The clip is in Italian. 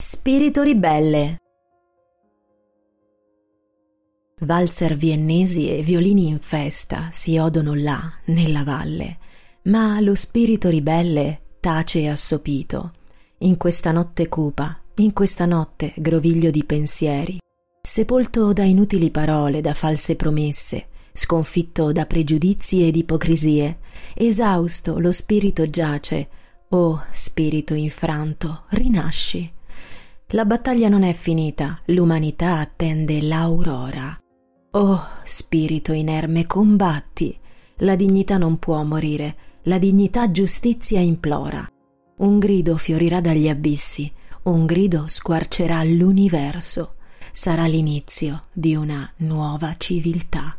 Spirito ribelle. Valzer viennesi e violini in festa si odono là, nella valle, ma lo spirito ribelle tace assopito. In questa notte cupa, in questa notte groviglio di pensieri, sepolto da inutili parole, da false promesse, sconfitto da pregiudizi ed ipocrisie, esausto lo spirito giace. Oh, spirito infranto, rinasci. La battaglia non è finita, l'umanità attende l'aurora. Oh, spirito inerme, combatti. La dignità non può morire, la dignità giustizia implora. Un grido fiorirà dagli abissi, un grido squarcerà l'universo. Sarà l'inizio di una nuova civiltà.